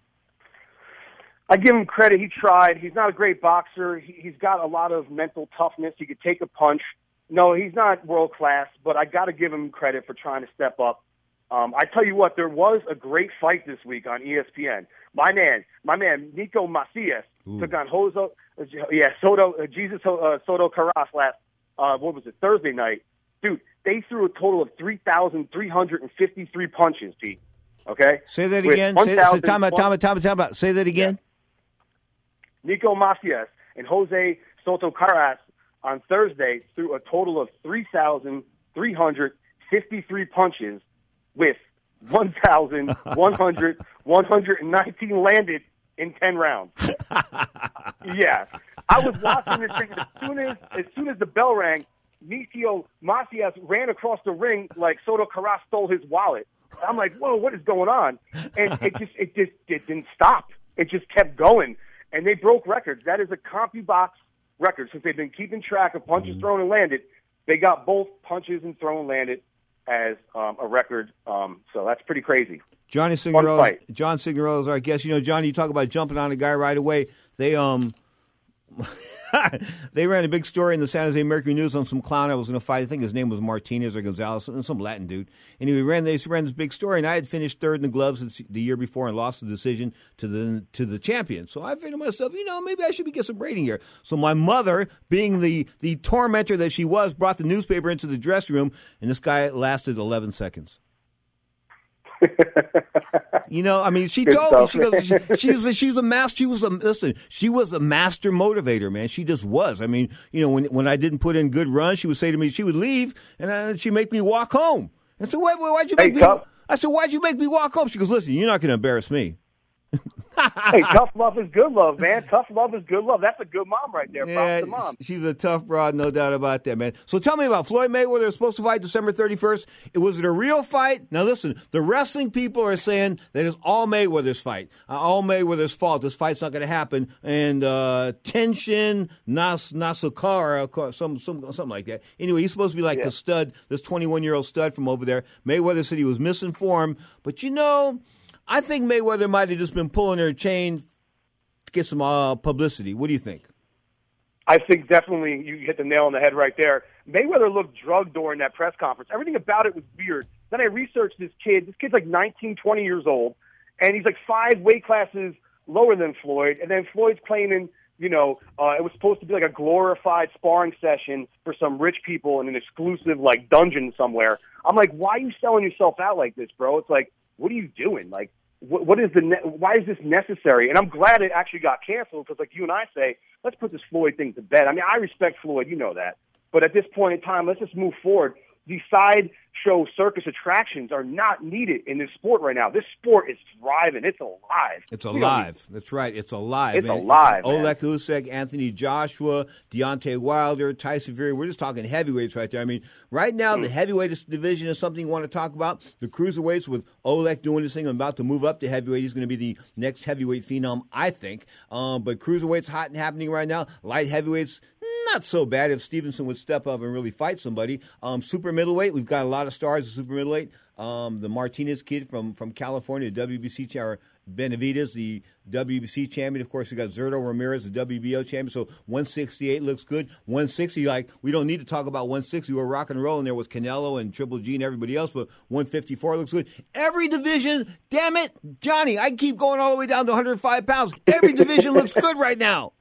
I give him credit. He tried. He's not a great boxer. He, he's got a lot of mental toughness. He could take a punch. No, he's not world-class, but I got to give him credit for trying to step up. Um, I tell you what, there was a great fight this week on E S P N. My man, my man, Nico Macias Ooh. took on Jose, uh, yeah, Soto, uh, Jesus uh, Soto Caras last, uh, what was it, Thursday night. Dude, they threw a total of three thousand three hundred fifty-three punches, Pete. Okay? Say that again. Say, say, time out, time out, time out, time out. Say that again. Yeah. Nico Macias and Jose Soto Caras on Thursday threw a total of three thousand three hundred fifty-three punches, with one thousand one hundred, one hundred nineteen landed in ten rounds. Yeah. I was watching this thing as soon as, as soon as the bell rang, Nico Macias ran across the ring like Soto Caras stole his wallet. I'm like, whoa, what is going on? And it just it just it didn't stop. It just kept going. And they broke records. That is a CompuBox record. Since they've been keeping track of punches mm-hmm. thrown and landed, they got both punches and thrown and landed as um, a record. Um, so that's pretty crazy. Johnny Signorello, John Signorello is our guest. You know, Johnny, you talk about jumping on a guy right away. They um. They ran a big story in the San Jose Mercury News on some clown I was going to fight. I think his name was Martinez or Gonzalez, some Latin dude. And he ran, they ran this big story, and I had finished third in the gloves the year before and lost the decision to the to the champion. So I figured to myself, you know, maybe I should be get some rating here. So my mother, being the, the tormentor that she was, brought the newspaper into the dressing room, and this guy lasted eleven seconds. You know, I mean, she Good told stuff. me, she goes, she, she's a, she's a master, she was a, listen, she was a master motivator, man. She just was. I mean, you know, when when I didn't put in good runs, she would say to me, she would leave, and uh, she'd make me walk home. And so, why, why'd you make hey, me, tough. I said, why'd you make me walk home? She goes, listen, you're not going to embarrass me. Hey, tough love is good love, man. Tough love is good love. That's a good mom right there. Yeah, Props to mom. She's a tough broad, no doubt about that, man. So tell me about Floyd Mayweather was supposed to fight December thirty-first. It was it a real fight? Now listen, the wrestling people are saying that it's all Mayweather's fight, uh, all Mayweather's fault. This fight's not going to happen. And uh, Tenshin Nas Nasukara, some, some, something like that. Anyway, he's supposed to be like yeah. the stud, this twenty-one-year-old stud from over there. Mayweather said he was misinformed, but you know, I think Mayweather might have just been pulling her chain to get some uh, publicity. What do you think? I think definitely you hit the nail on the head right there. Mayweather looked drugged during that press conference. Everything about it was weird. Then I researched this kid. This kid's like nineteen, twenty years old, and he's like five weight classes lower than Floyd. And then Floyd's claiming, you know, uh, it was supposed to be like a glorified sparring session for some rich people in an exclusive like dungeon somewhere. I'm like, why are you selling yourself out like this, bro? It's like, what are you doing? Like, what, what is the, ne- why is this necessary? And I'm glad it actually got canceled because, like you and I say, let's put this Floyd thing to bed. I mean, I respect Floyd, you know that. But at this point in time, let's just move forward. These sideshow circus attractions are not needed in this sport right now. This sport is thriving. It's alive. It's alive. That's right. It's alive. It's man. alive. Oleg Usyk, Anthony Joshua, Deontay Wilder, Tyson Fury. We're just talking heavyweights right there. I mean, right now, mm. the heavyweight division is something you want to talk about. The cruiserweights with Oleg doing this thing. I'm about to move up to heavyweight. He's going to be the next heavyweight phenom, I think. Um, but cruiserweight's hot and happening right now. Light heavyweights, not so bad if Stevenson would step up and really fight somebody. Um, super middleweight, we've got a lot of stars in super middleweight. Um, the Martinez kid from, from California, the W B C champion, Benavidez, the W B C champion. Of course, we got Zurdo Ramirez, the W B O champion. So one sixty-eight looks good. one sixty, like, we don't need to talk about one sixty. We were rock and rolling. There was Canelo and Triple G and everybody else, but one fifty-four looks good. Every division, damn it, Johnny, I keep going all the way down to one hundred five pounds. Every division looks good right now.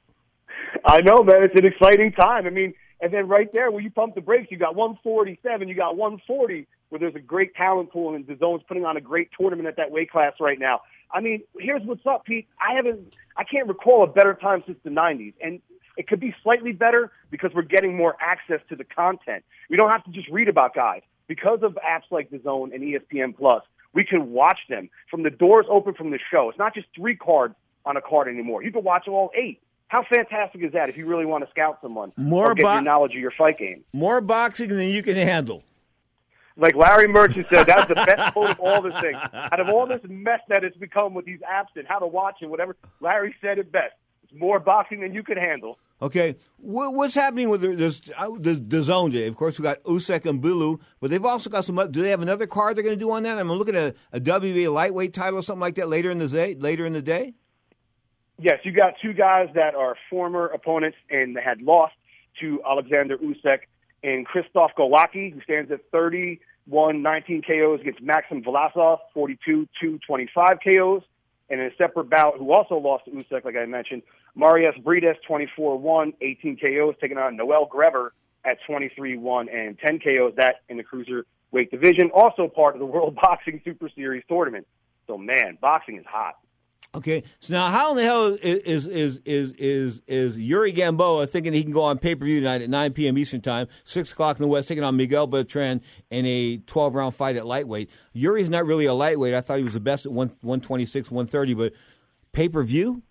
I know, man. It's an exciting time. I mean, and then right there where you pump the brakes, you got one forty-seven, you got one forty, where there's a great talent pool, and DAZN's putting on a great tournament at that weight class right now. I mean, here's what's up, Pete. I haven't, I can't recall a better time since the nineties, and it could be slightly better because we're getting more access to the content. We don't have to just read about guys. Because of apps like DAZN and E S P N Plus, we can watch them from the doors open from the show. It's not just three cards on a card anymore. You can watch all eight. How fantastic is that if you really want to scout someone more or get bo- your knowledge of your fight game? More boxing than you can handle. Like Larry Merchant said, that's the best quote of all this thing. Out of all this mess that it's become with these apps and how to watch and whatever, Larry said it best. It's more boxing than you can handle. Okay, what, what's happening with the, this, uh, the, the zone day? Of course, we got Usyk and Bulu, but they've also got some. Do they have another card they're going to do on that? I'm looking at a, a W B A lightweight title or something like that later in the day. Later in the day. Yes, you got two guys that are former opponents and had lost to Alexander Usyk and Krzysztof Gołacki, who stands at thirty-one nineteen K Os against Maxim Vlasov, forty-two two twenty-five K Os. And in a separate bout, who also lost to Usyk, like I mentioned, Marius Brides, twenty-four one, eighteen K Os, taking on Noel Grever at twenty-three one and ten K Os. That in the cruiserweight division, also part of the World Boxing Super Series tournament. So, man, boxing is hot. Okay, so now how in the hell is is is is is Yuri Gamboa thinking he can go on pay per view tonight at nine p.m. Eastern time, six o'clock in the West, taking on Miguel Bertrand in a twelve round fight at lightweight? Yuri's not really a lightweight. I thought he was the best at one one twenty six, one thirty, but pay per view.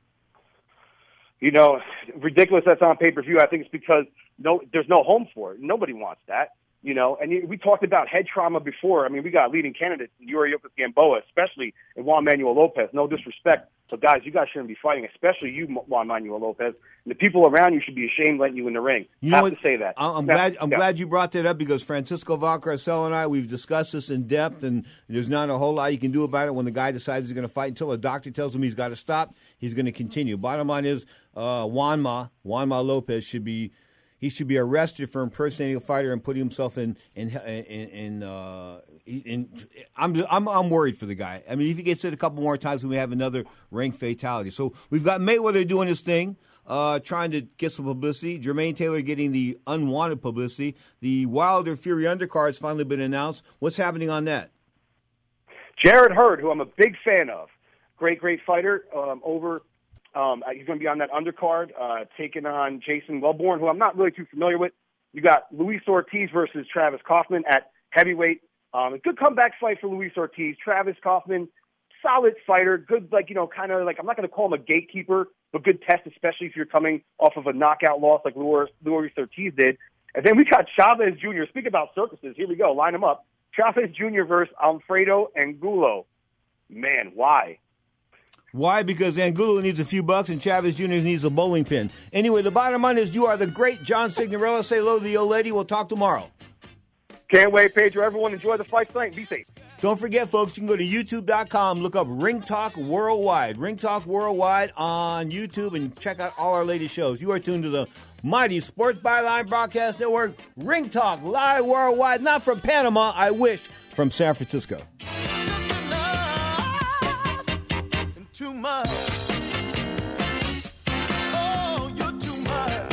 You know, ridiculous that's on pay per view. I think it's because no, there's no home for it. Nobody wants that. You know, and we talked about head trauma before. I mean, we got leading candidates in Yuriorkis Gamboa, especially in Juan Manuel Lopez. No disrespect, but guys, you guys shouldn't be fighting, especially you, Juan Manuel Lopez. And the people around you should be ashamed letting you in the ring. You have know what? to say that. I'm now, glad. I'm yeah. glad you brought that up because Francisco Valcarcel and I, we've discussed this in depth, and there's not a whole lot you can do about it when the guy decides he's going to fight. Until a doctor tells him he's got to stop, he's going to continue. Bottom line is, uh, Juanma, Juanma Lopez should be. He should be arrested for impersonating a fighter and putting himself in in in. in, uh, in I'm I'm I'm worried for the guy. I mean, if he gets hit a couple more times, we may have another ring fatality. So we've got Mayweather doing his thing, uh, trying to get some publicity. Jermaine Taylor getting the unwanted publicity. The Wilder Fury undercard has finally been announced. What's happening on that? Jared Hurd, who I'm a big fan of, great great fighter, um, over. Um, he's going to be on that undercard, uh, taking on Jason Wellborn, who I'm not really too familiar with. You got Luis Ortiz versus Travis Kaufman at heavyweight. Um, a good comeback fight for Luis Ortiz. Travis Kaufman, solid fighter, good, like, you know, kind of like, I'm not going to call him a gatekeeper, but good test, especially if you're coming off of a knockout loss like Luis, Luis Ortiz did. And then we got Chavez Junior Speak about circuses. Here we go. Line them up. Chavez Junior versus Alfredo Angulo. Man, why? Why? Because Angulo needs a few bucks and Chavez Junior needs a bowling pin. Anyway, the bottom line is you are the great John Signorella. Say hello to the old lady. We'll talk tomorrow. Can't wait, Pedro. Everyone enjoy the fight tonight. Be safe. Don't forget, folks, you can go to YouTube dot com, look up Ring Talk Worldwide. Ring Talk Worldwide on YouTube, and check out all our latest shows. You are tuned to the mighty Sports Byline Broadcast Network, Ring Talk Live Worldwide, not from Panama, I wish, from San Francisco. Too much. Oh, you're too much.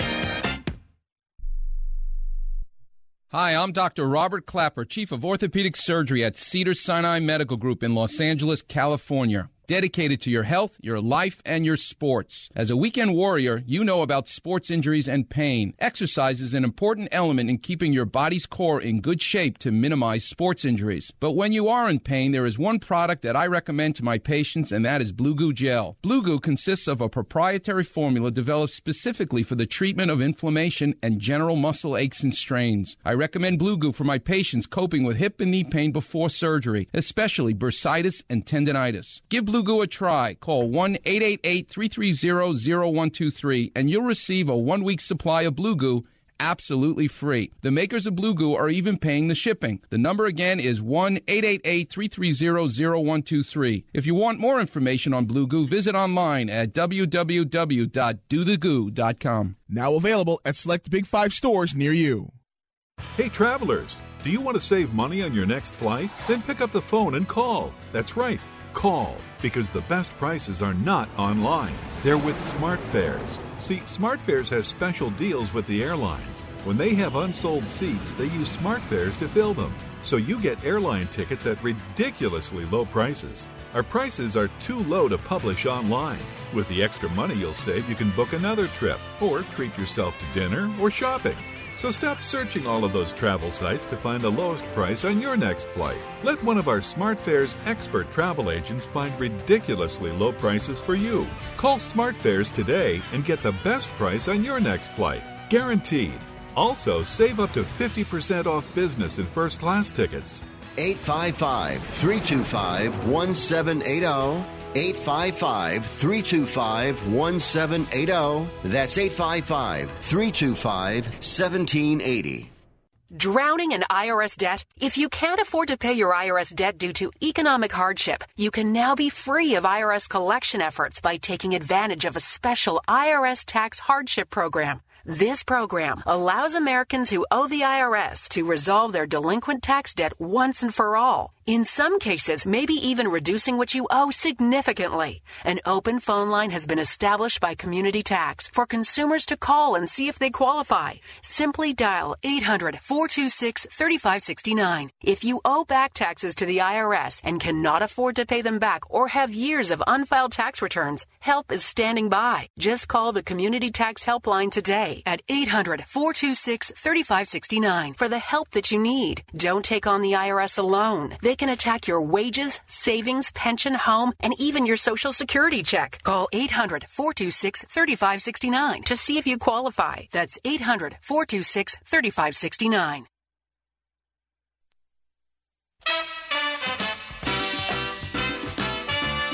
Hi, I'm Doctor Robert Clapper, Chief of Orthopedic Surgery at Cedars-Sinai Medical Group in Los Angeles, California. Dedicated to your health, your life, and your sports. As a weekend warrior, you know about sports injuries and pain. Exercise is an important element in keeping your body's core in good shape to minimize sports injuries. But when you are in pain, there is one product that I recommend to my patients, and that is Blue Goo Gel. Blue Goo consists of a proprietary formula developed specifically for the treatment of inflammation and general muscle aches and strains. I recommend Blue Goo for my patients coping with hip and knee pain before surgery, especially bursitis and tendinitis. Give Blue Blue Goo a try. Call one eight eight eight, three three zero, zero one two three and you'll receive a one-week supply of Blue Goo absolutely free. The makers of Blue Goo are even paying the shipping. The number again is one eight eight eight, three three zero, zero one two three. If you want more information on Blue Goo, visit online at w w w dot do the goo dot com. Now available at select Big Five stores near you. Hey, travelers, do you want to save money on your next flight? Then pick up the phone and call. That's right. Call, because the best prices are not online. They're with SmartFares. See, SmartFares has special deals with the airlines. When they have unsold seats, they use SmartFares to fill them. So you get airline tickets at ridiculously low prices. Our prices are too low to publish online. With the extra money you'll save, you can book another trip or treat yourself to dinner or shopping. So stop searching all of those travel sites to find the lowest price on your next flight. Let one of our SmartFares expert travel agents find ridiculously low prices for you. Call SmartFares today and get the best price on your next flight. Guaranteed. Also, save up to fifty percent off business and first class tickets. eight five five, three two five, one seven eight zero. eight five five, three two five, one seven eight zero. That's eight five five, three two five, one seven eight zero. Drowning in I R S debt? If you can't afford to pay your I R S debt due to economic hardship, you can now be free of I R S collection efforts by taking advantage of a special I R S tax hardship program. This program allows Americans who owe the I R S to resolve their delinquent tax debt once and for all. In some cases, maybe even reducing what you owe significantly. An open phone line has been established by Community Tax for consumers to call and see if they qualify. Simply dial eight hundred, four two six, three five six nine. If you owe back taxes to the I R S and cannot afford to pay them back or have years of unfiled tax returns, help is standing by. Just call the Community Tax Helpline today at eight hundred, four two six, three five six nine for the help that you need. Don't take on the I R S alone. They can attack your wages, savings, pension, home, and even your Social Security check. Call eight hundred, four two six, three five six nine to see if you qualify. That's eight hundred, four two six, three five six nine.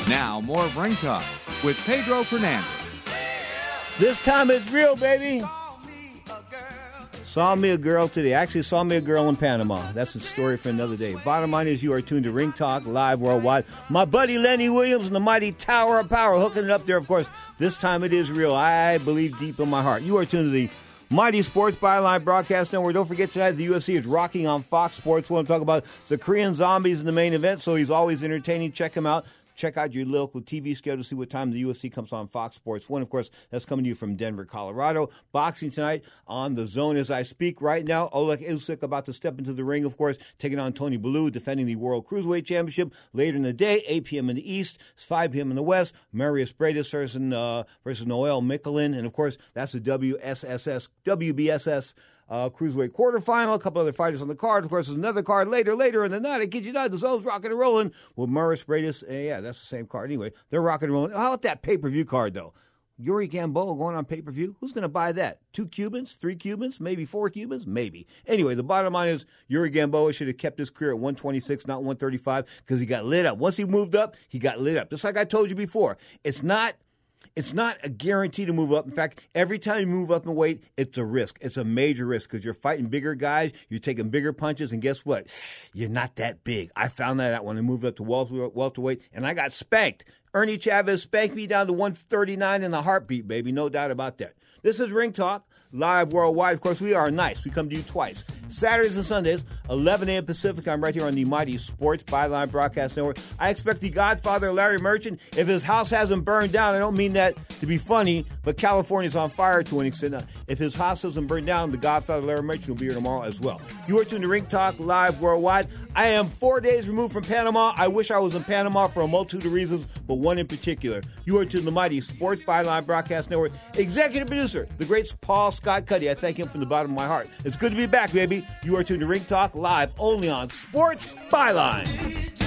Now, more of Ring Talk with Pedro Fernandez. This time it's real, baby. Saw me a girl today. Actually, saw me a girl in Panama. That's a story for another day. Bottom line is you are tuned to Ring Talk live worldwide. My buddy Lenny Williams and the mighty Tower of Power hooking it up there. Of course, this time it is real. I believe deep in my heart. You are tuned to the Mighty Sports Byline Broadcast Network. Don't forget tonight the U F C is rocking on Fox Sports. We're going to talk about the Korean Zombies in the main event, so he's always entertaining. Check him out. Check out your local T V schedule to see what time the U F C comes on Fox Sports one. Of course, that's coming to you from Denver, Colorado. Boxing tonight on the Zone as I speak right now. Oleg Usyk about to step into the ring, of course, taking on Tony Bellew, defending the World Cruiserweight Championship. Later in the day, eight p.m. in the East, five p.m. in the West, Marius Bradis versus, uh, versus Noel Michelin. And, of course, that's the W S S S, W B S S Uh, Cruiserweight quarterfinal, a couple other fighters on the card. Of course, there's another card later, later in the night. I kid you not, the Zone's rocking and rolling with Maurice Bradis. Uh, yeah, that's the same card. Anyway, they're rocking and rolling. How about that pay-per-view card, though? Yuri Gamboa going on pay-per-view? Who's going to buy that? Two Cubans? Three Cubans? Maybe four Cubans? Maybe. Anyway, the bottom line is Yuri Gamboa should have kept his career at one twenty-six, not one thirty-five, because he got lit up. Once he moved up, he got lit up. Just like I told you before, it's not... It's not a guarantee to move up. In fact, every time you move up in weight, it's a risk. It's a major risk because you're fighting bigger guys, you're taking bigger punches, and guess what? You're not that big. I found that out when I moved up to welterweight, and I got spanked. Ernie Chavez spanked me down to one thirty-nine in a heartbeat, baby. No doubt about that. This is Ring Talk, live worldwide. Of course, we are nice. We come to you twice. Saturdays and Sundays, eleven a.m. Pacific. I'm right here on the Mighty Sports Byline Broadcast Network. I expect the Godfather, Larry Merchant, if his house hasn't burned down, I don't mean that to be funny, but California's on fire to an extent. If his house doesn't burn down, the Godfather, Larry Merchant, will be here tomorrow as well. You are tuned to Ring Talk, live worldwide. I am four days removed from Panama. I wish I was in Panama for a multitude of reasons, but one in particular. You are tuned to the Mighty Sports Byline Broadcast Network. Executive producer, the great Paul Scott Cuddy. I thank him from the bottom of my heart. It's good to be back, baby. You are tuned to Ring Talk live only on Sports Byline.